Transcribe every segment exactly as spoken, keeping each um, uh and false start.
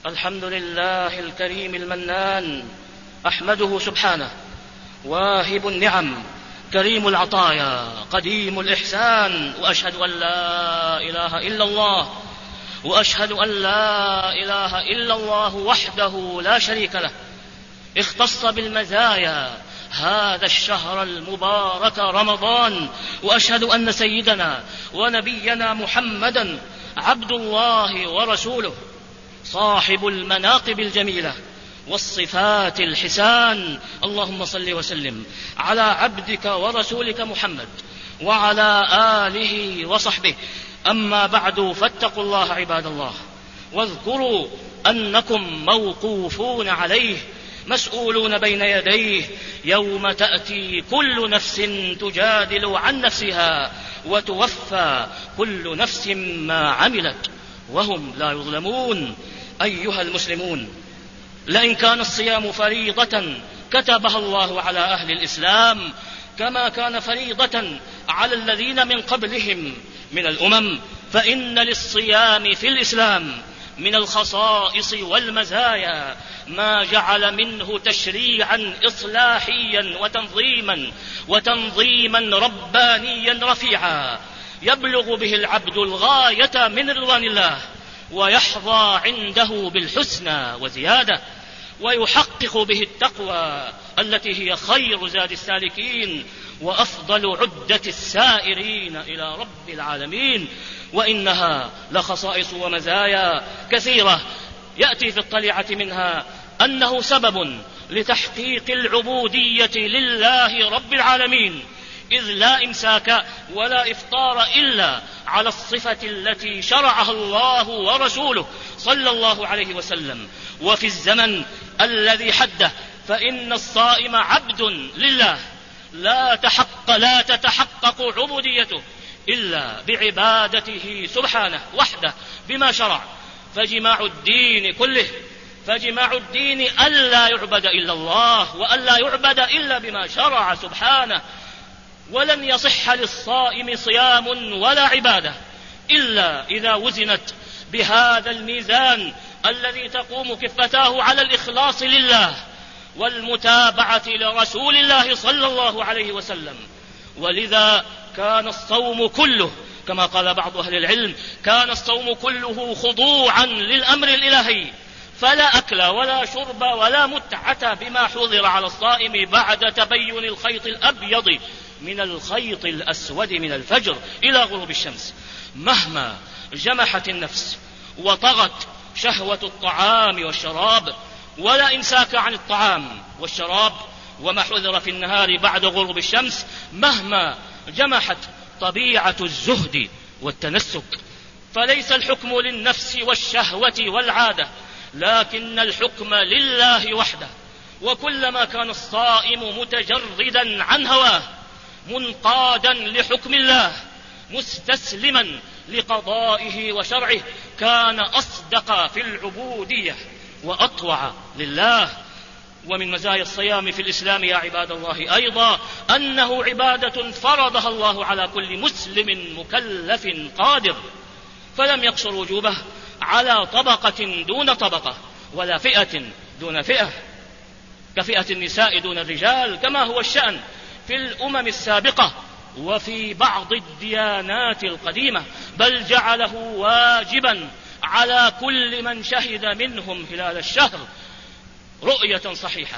الحمد لله الكريم المنان، أحمده سبحانه واهب النعم كريم العطايا قديم الإحسان، وأشهد أن لا إله إلا الله وأشهد أن لا إله إلا الله وحده لا شريك له، اختص بالمزايا هذا الشهر المبارك رمضان. وأشهد أن سيدنا ونبينا محمدا عبد الله ورسوله، صاحب المناقب الجميلة والصفات الحسان. اللهم صل وسلم على عبدك ورسولك محمد وعلى آله وصحبه. أما بعد، فاتقوا الله عباد الله، واذكروا أنكم موقوفون عليه مسؤولون بين يديه يوم تأتي كل نفس تجادل عن نفسها وتوفى كل نفس ما عملت وهم لا يظلمون. أيها المسلمون، لئن كان الصيام فريضة كتبها الله على أهل الإسلام كما كان فريضة على الذين من قبلهم من الأمم، فإن للصيام في الإسلام من الخصائص والمزايا ما جعل منه تشريعا إصلاحيا وتنظيما وتنظيما ربانيا رفيعا يبلغ به العبد الغاية من رضوان الله، ويحظى عنده بالحسنى وزيادة، ويحقق به التقوى التي هي خير زاد السالكين وأفضل عدة السائرين إلى رب العالمين. وإنها لخصائص ومزايا كثيرة، يأتي في الطليعة منها أنه سبب لتحقيق العبودية لله رب العالمين، إذ لا إمساك ولا إفطار إلا على الصفة التي شرعها الله ورسوله صلى الله عليه وسلم. وفي الزمن الذي حده فإن الصائم عبد لله، لا تحق لا تتحقق عبوديته إلا بعبادته سبحانه وحده بما شرع. فجماع الدين كله فجماع الدين ألا يعبد إلا الله، وألا يعبد إلا بما شرع سبحانه. ولن يصح للصائم صيام ولا عبادة إلا إذا وزنت بهذا الميزان الذي تقوم كفتاه على الإخلاص لله والمتابعة لرسول الله صلى الله عليه وسلم. ولذا كان الصوم كله، كما قال بعض أهل العلم، كان الصوم كله خضوعا للأمر الإلهي، فلا أكل ولا شرب ولا متعة بما حضر على الصائم بعد تبين الخيط الأبيض من الخيط الأسود من الفجر إلى غروب الشمس، مهما جمحت النفس وطغت شهوة الطعام والشراب. ولا إمساك عن الطعام والشراب وما حذر في النهار بعد غروب الشمس، مهما جمحت طبيعة الزهد والتنسك. فليس الحكم للنفس والشهوة والعادة، لكن الحكم لله وحده. وكلما كان الصائم متجردا عن هواه، منقادا لحكم الله، مستسلما لقضائه وشرعه، كان أصدق في العبودية وأطوع لله. ومن مزايا الصيام في الإسلام يا عباد الله أيضا أنه عبادة فرضها الله على كل مسلم مكلف قادر، فلم يقصر وجوبه على طبقة دون طبقة ولا فئة دون فئة، كفئة النساء دون الرجال كما هو الشأن في الأمم السابقة وفي بعض الديانات القديمة، بل جعله واجبا على كل من شهد منهم خلال الشهر رؤية صحيحة،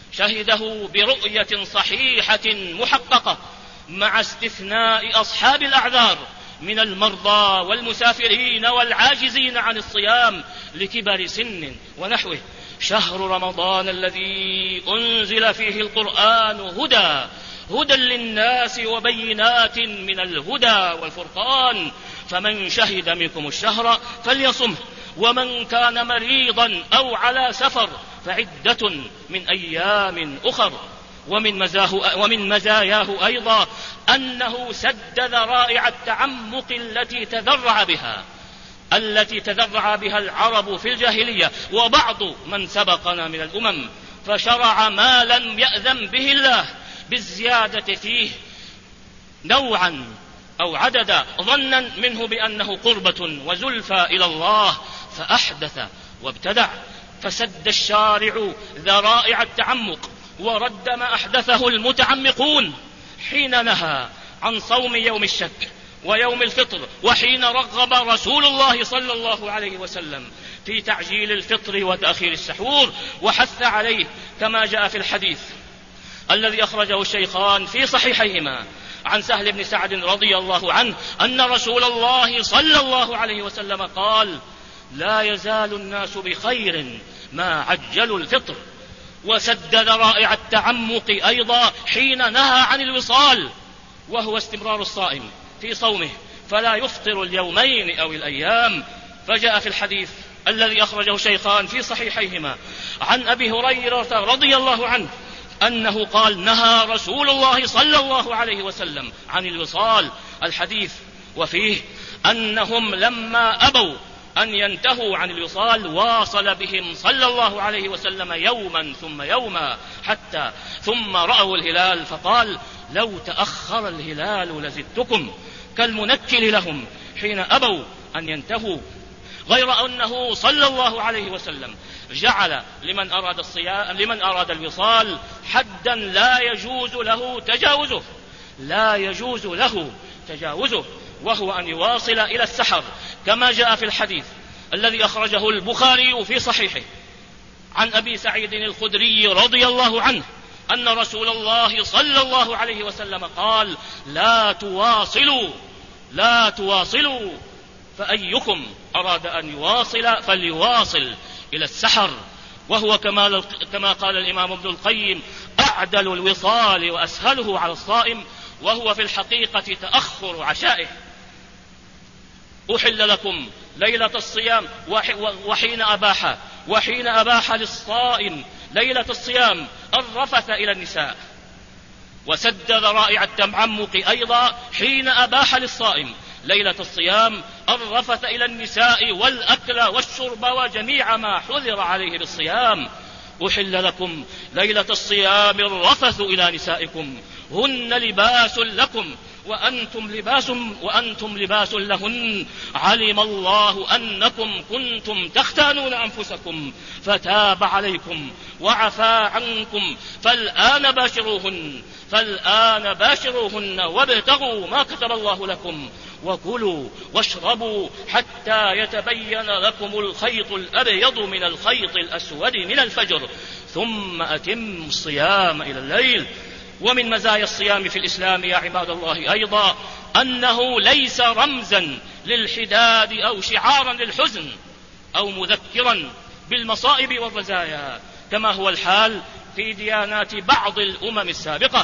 شهده برؤية صحيحة محققة، مع استثناء أصحاب الأعذار من المرضى والمسافرين والعاجزين عن الصيام لكبر سن ونحوه. شهر رمضان الذي أنزل فيه القرآن هدى هدى للناس وبينات من الهدى والفرقان، فمن شهد منكم الشهر فليصمه، ومن كان مريضا أو على سفر فعدة من أيام أخر. ومن, مزاه ومن مزاياه أيضا أنه سد ذرائع التعمق التي تذرع بها التي تذرع بها العرب في الجاهلية وبعض من سبقنا من الأمم، فشرع ما لم يأذن به الله بالزيادة فيه نوعا أو عددا، ظنا منه بأنه قربة وزلفى إلى الله، فأحدث وابتدع، فسد الشارع ذرائع التعمق ورد ما أحدثه المتعمقون حين نهى عن صوم يوم الشك ويوم الفطر، وحين رغب رسول الله صلى الله عليه وسلم في تعجيل الفطر وتأخير السحور وحث عليه، كما جاء في الحديث الذي أخرجه الشيخان في صحيحيهما عن سهل بن سعد رضي الله عنه أن رسول الله صلى الله عليه وسلم قال: لا يزال الناس بخير ما عجلوا الفطر. وسد ذرائع التعمق أيضا حين نهى عن الوصال، وهو استمرار الصائم في صومه فلا يفطر اليومين أو الأيام، فجاء في الحديث الذي أخرجه الشيخان في صحيحيهما عن أبي هريرة رضي الله عنه أنه قال: نهى رسول الله صلى الله عليه وسلم عن الوصال. الحديث وفيه أنهم لما أبوا أن ينتهوا عن الوصال واصل بهم صلى الله عليه وسلم يوما ثم يوما حتى ثم رأوا الهلال فقال: لو تأخر الهلال لزدتكم، كالمنكل لهم حين أبوا أن ينتهوا. غير أنه صلى الله عليه وسلم جعل لمن أراد الصيام لمن أراد الوصال حدا لا يجوز له تجاوزه لا يجوز له تجاوزه وهو أن يواصل إلى السحر، كما جاء في الحديث الذي أخرجه البخاري في صحيحه عن أبي سعيد الخدري رضي الله عنه أن رسول الله صلى الله عليه وسلم قال: لا تواصلوا لا تواصلوا فأيكم أراد أن يواصل فليواصل إلى السحر، وهو كما, كما قال الإمام ابن القيم: أعدل الوصال وأسهله على الصائم، وهو في الحقيقة تأخر عشائه. أحل لكم ليلة الصيام وحين أباح وحين أباح للصائم ليلة الصيام الرفث إلى النساء. وسد ذرائع التعمق أيضا حين أباح للصائم ليلة الصيام الرفث إلى النساء والأكل والشرب وجميع ما حذر عليه بالصيام. أحل لكم ليلة الصيام الرفث إلى نسائكم هن لباس لكم وأنتم لباس, وأنتم لباس لهن، علم الله أنكم كنتم تختانون أنفسكم فتاب عليكم وعفى عنكم فالآن باشروهن فالآن باشروهن وابتغوا ما كتب الله لكم وكلوا واشربوا حتى يتبين لكم الخيط الأبيض من الخيط الأسود من الفجر ثم أتموا الصيام إلى الليل. ومن مزايا الصيام في الإسلام يا عباد الله أيضا أنه ليس رمزا للحداد أو شعارا للحزن أو مذكرا بالمصائب والرزايا كما هو الحال في ديانات بعض الأمم السابقة،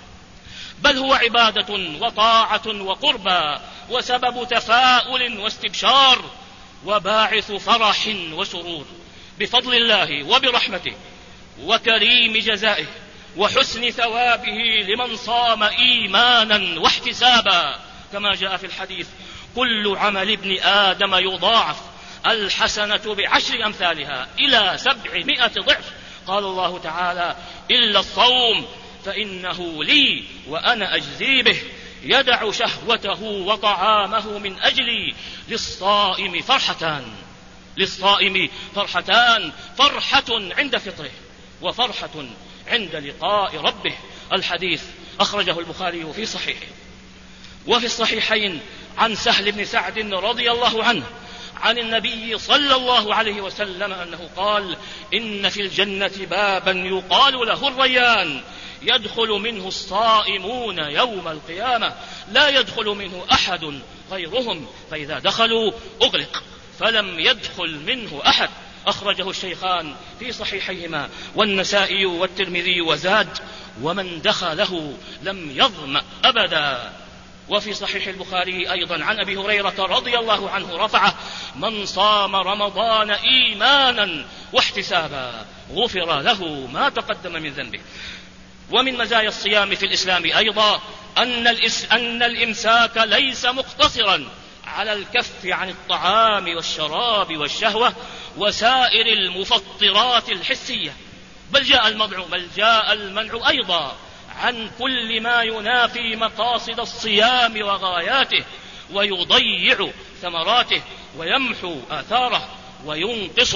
بل هو عبادة وطاعة وقربى وسبب تفاؤل واستبشار وباعث فرح وسرور بفضل الله وبرحمته وكريم جزائه وحسن ثوابه لمن صام إيمانا واحتسابا، كما جاء في الحديث: كل عمل ابن آدم يضاعف الحسنة بعشر أمثالها إلى سبعمائة ضعف. قال الله تعالى: إلا الصوم فإنه لي وأنا أجزي به، يدع شهوته وطعامه من أجلي، للصائم فرحتان للصائم فرحتان فرحة عند فطره وفرحة عند لقاء ربه. الحديث أخرجه البخاري في صحيحه. وفي الصحيحين عن سهل بن سعد رضي الله عنه عن النبي صلى الله عليه وسلم أنه قال: إن في الجنة بابا يقال له الريان، يدخل منه الصائمون يوم القيامة، لا يدخل منه أحد غيرهم، فإذا دخلوا أغلق فلم يدخل منه أحد. أخرجه الشيخان في صحيحيهما والنسائي والترمذي وزاد: ومن دخله لم يظمأ أبدا. وفي صحيح البخاري أيضا عن أبي هريرة رضي الله عنه رفعه: من صام رمضان إيمانا واحتسابا غفر له ما تقدم من ذنبه. ومن مزايا الصيام في الإسلام أيضا أن, الإس أن الإمساك ليس مقتصرا على الكف عن الطعام والشراب والشهوة وسائر المفطرات الحسية، بل جاء المنع, بل جاء المنع أيضا عن كل ما ينافي مقاصد الصيام وغاياته ويضيع ثمراته ويمحو آثاره وينقص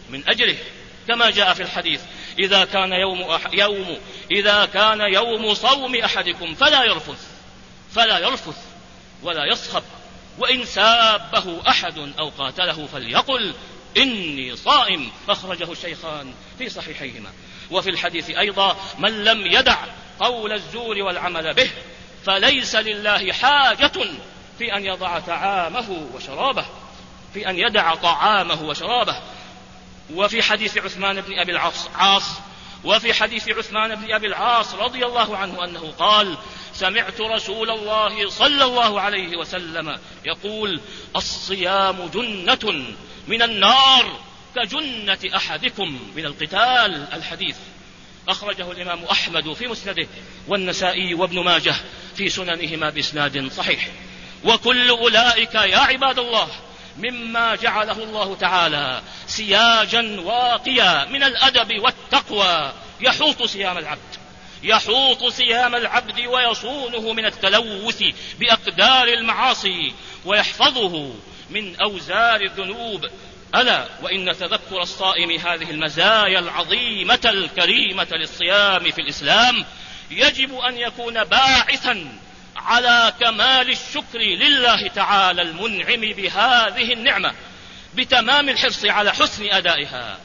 من أجله، كما جاء في الحديث: إذا كان يوم, أح يوم إذا كان يوم صوم أحدكم فلا يرفث فلا يرفث ولا يصخب، وإن سابه أحد أو قاتله فليقل إني صائم. أخرجه الشيخان في صحيحيهما. وفي الحديث أيضا: من لم يدع قول الزور والعمل به فليس لله حاجة في أن يضع طعامه وشرابه في أن يدع طعامه وشرابه. وفي حديث عثمان بن أبي العاص وفي حديث عثمان بن أبي العاص رضي الله عنه أنه قال: سمعت رسول الله صلى الله عليه وسلم يقول: الصيام جنة من النار كجنة أحدكم من القتال. الحديث أخرجه الإمام أحمد في مسنده، والنسائي وابن ماجه في سننهما بإسناد صحيح. وكل أولئك يا عباد الله مما جعله الله تعالى سياجا واقيا من الأدب والتقوى يحوط صيام العبد يحوط صيام العبد ويصونه من التلوث بأقدار المعاصي ويحفظه من أوزار الذنوب. ألا وإن تذكر الصائم هذه المزايا العظيمة الكريمة للصيام في الإسلام يجب أن يكون باعثا على كمال الشكر لله تعالى المنعم بهذه النعمة، بتمام الحرص على حسن أدائها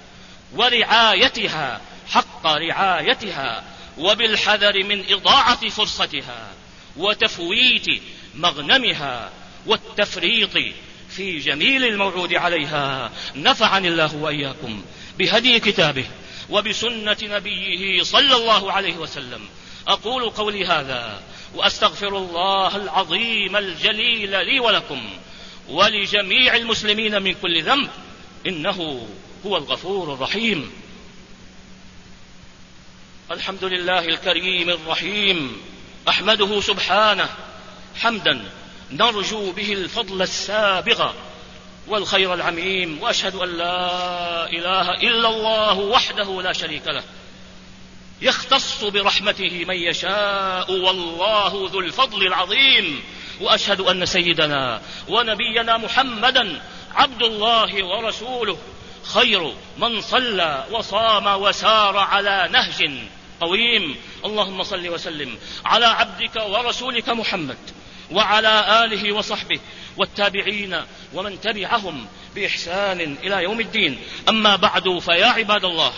ورعايتها حق رعايتها، وبالحذر من إضاعة فرصتها وتفويت مغنمها والتفريط في جميل الموعود عليها. نفعني الله وإياكم بهدي كتابه وبسنة نبيه صلى الله عليه وسلم. أقول قولي هذا وأستغفر الله العظيم الجليل لي ولكم ولجميع المسلمين من كل ذنب، إنه هو الغفور الرحيم. الحمد لله الكريم الرحيم، أحمده سبحانه حمدا نرجو به الفضل السابغ والخير العميم، وأشهد أن لا إله إلا الله وحده لا شريك له يختص برحمته من يشاء، والله ذو الفضل العظيم. وأشهد أن سيدنا ونبينا محمدا عبد الله ورسوله، خير من صلى وصام وسار على نهج قويم. اللهم صل وسلم على عبدك ورسولك محمد وعلى آله وصحبه والتابعين ومن تبعهم بإحسان إلى يوم الدين. أما بعد، فيا عباد الله،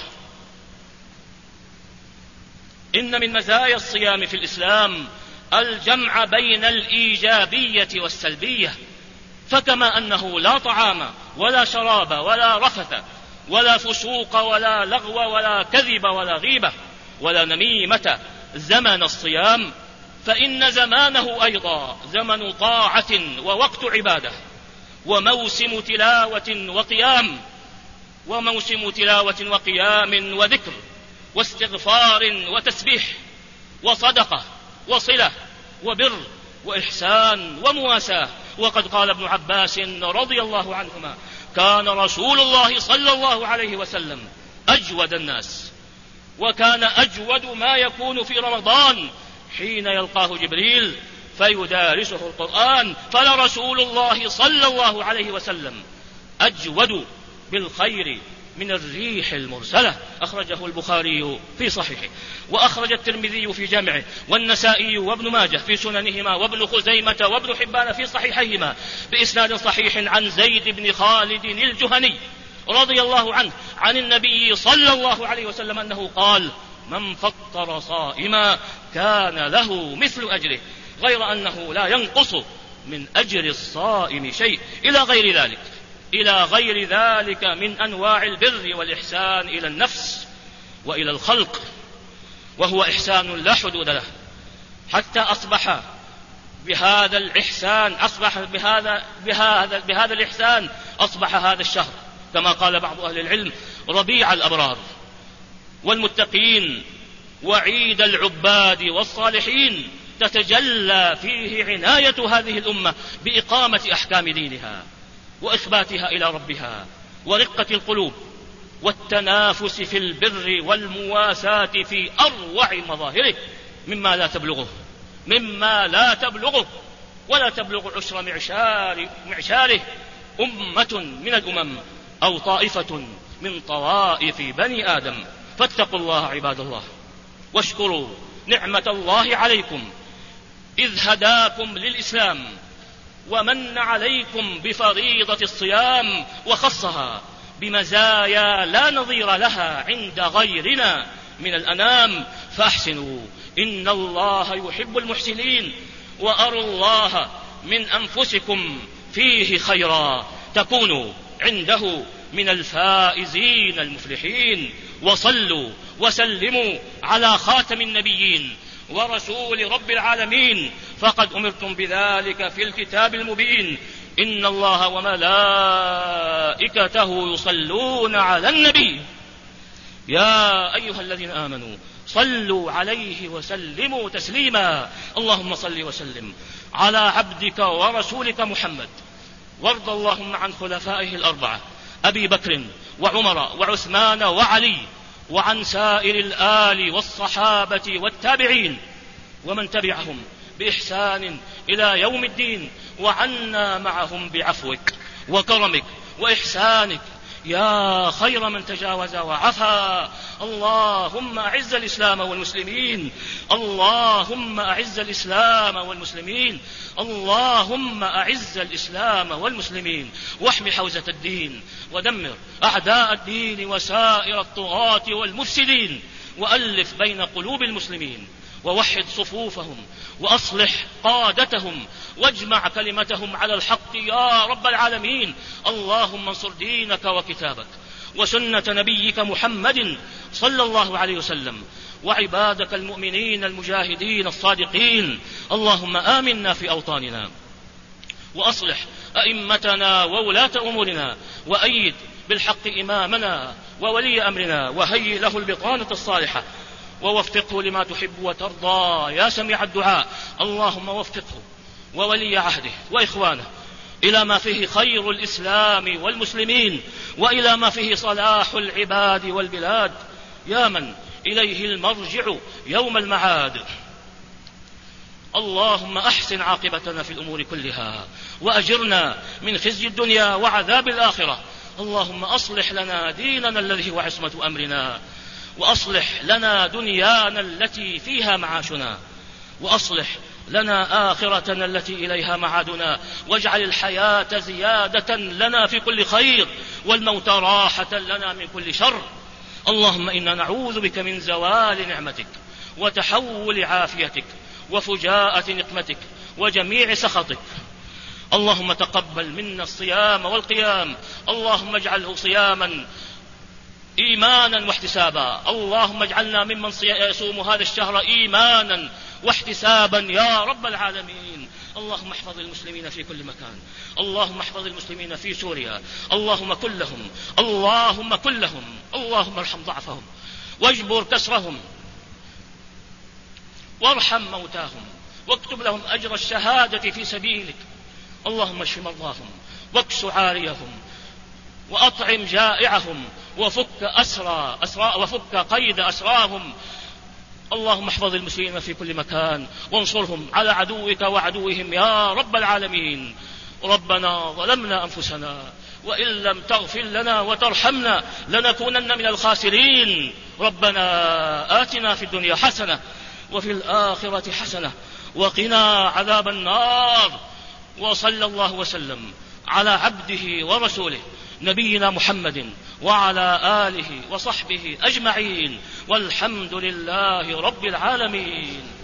إن من مزايا الصيام في الإسلام الجمع بين الإيجابية والسلبية، فكما أنه لا طعام ولا شراب ولا رفث ولا فسوق ولا لغو ولا كذب ولا غيبة ولا نميمة زمن الصيام، فإن زمانه أيضا زمن طاعة ووقت عبادة وموسم تلاوة وقيام وموسم تلاوة وقيام وذكر واستغفار وتسبيح وصدقة وصلة وبر وإحسان ومواساة. وقد قال ابن عباس رضي الله عنهما: كان رسول الله صلى الله عليه وسلم أجود الناس، وكان أجود ما يكون في رمضان حين يلقاه جبريل فيدارسه القرآن، فلرسول الله صلى الله عليه وسلم أجود بالخير من الريح المرسلة. أخرجه البخاري في صحيحه، وأخرج الترمذي في جامعه، والنسائي وابن ماجه في سننهما، وابن خزيمة وابن حبان في صحيحيهما بإسناد صحيح عن زيد بن خالد الجهني رضي الله عنه عن النبي صلى الله عليه وسلم أنه قال: من فطر صائما كان له مثل أجره غير أنه لا ينقص من أجر الصائم شيء، إلى غير ذلك إلى غير ذلك من أنواع البر والإحسان إلى النفس وإلى الخلق، وهو إحسان لا حدود له، حتى أصبح بهذا الإحسان أصبح بهذا بهذا بهذا الإحسان أصبح هذا الشهر كما قال بعض أهل العلم ربيع الأبرار والمتقين وعيد العباد والصالحين، تتجلى فيه عناية هذه الأمة بإقامة أحكام دينها وإثباتها إلى ربها ورقة القلوب والتنافس في البر والمواساة في أروع مظاهره مما لا تبلغه مما لا تبلغه ولا تبلغ عشر معشار معشاره أمة من الأمم أو طائفة من طوائف بني آدم. فاتقوا الله عباد الله، واشكروا نعمة الله عليكم إذ هداكم للإسلام ومن عليكم بفريضة الصيام وخصها بمزايا لا نظير لها عند غيرنا من الأنام. فأحسنوا إن الله يحب المحسنين، وأروا الله من أنفسكم فيه خيرا تكونوا عنده من الفائزين المفلحين. وصلوا وسلموا على خاتم النبيين ورسول رب العالمين، فقد أمرتم بذلك في الكتاب المبين. إن الله وملائكته يصلون على النبي يا أيها الذين آمنوا صلوا عليه وسلموا تسليما. اللهم صل وسلم على عبدك ورسولك محمد، وارض اللهم عن خلفائه الأربعة أبي بكر وعمر وعثمان وعلي، وعن سائر الآل والصحابة والتابعين ومن تبعهم بإحسان إلى يوم الدين، وعنا معهم بعفوك وكرمك وإحسانك يا خير من تجاوز وعفا. اللهم أعز الإسلام والمسلمين، اللهم أعز الإسلام والمسلمين، اللهم أعز الإسلام والمسلمين، واحم حوزة الدين، ودمر أعداء الدين وسائر الطغاة والمفسدين، وألف بين قلوب المسلمين، ووحد صفوفهم، وأصلح قادتهم، واجمع كلمتهم على الحق يا رب العالمين. اللهم انصر دينك وكتابك وسنة نبيك محمد صلى الله عليه وسلم، وعبادك المؤمنين المجاهدين الصادقين. اللهم آمنا في أوطاننا، وأصلح أئمتنا وولاة أمورنا، وأيد بالحق إمامنا وولي أمرنا، وهيئ له البطانة الصالحة، ووفقه لما تحب وترضى يا سميع الدعاء. اللهم وفقه وولي عهده وإخوانه إلى ما فيه خير الإسلام والمسلمين، وإلى ما فيه صلاح العباد والبلاد، يا من إليه المرجع يوم المعاد. اللهم أحسن عاقبتنا في الأمور كلها، وأجرنا من خزي الدنيا وعذاب الآخرة. اللهم أصلح لنا ديننا الذي هو عصمة أمرنا، وأصلح لنا دنيانا التي فيها معاشنا، وأصلح لنا آخرتنا التي إليها معادنا، واجعل الحياة زيادة لنا في كل خير، والموت راحة لنا من كل شر. اللهم إنا نعوذ بك من زوال نعمتك، وتحول عافيتك، وفجاءة نقمتك، وجميع سخطك. اللهم تقبل منا الصيام والقيام، اللهم اجعله صياما إيمانا واحتسابا. اللهم اجعلنا ممن يصوم هذا الشهر إيمانا واحتسابا يا رب العالمين. اللهم احفظ المسلمين في كل مكان، اللهم احفظ المسلمين في سوريا، اللهم كلهم، اللهم كلهم، اللهم ارحم ضعفهم واجبر كسرهم، وارحم موتاهم، واكتب لهم أجر الشهادة في سبيلك. اللهم اشف مرضاهم، واكس عاريهم، وأطعم جائعهم، وفك أسرى أسرى وفك قيد أسراهم. اللهم احفظ المسلمين في كل مكان، وانصرهم على عدوك وعدوهم يا رب العالمين. ربنا ظلمنا أنفسنا، وإن لم تغفر لنا وترحمنا لنكونن من الخاسرين. ربنا آتنا في الدنيا حسنة وفي الآخرة حسنة وقنا عذاب النار. وصلى الله وسلم على عبده ورسوله نبينا محمد وعلى آله وصحبه أجمعين، والحمد لله رب العالمين.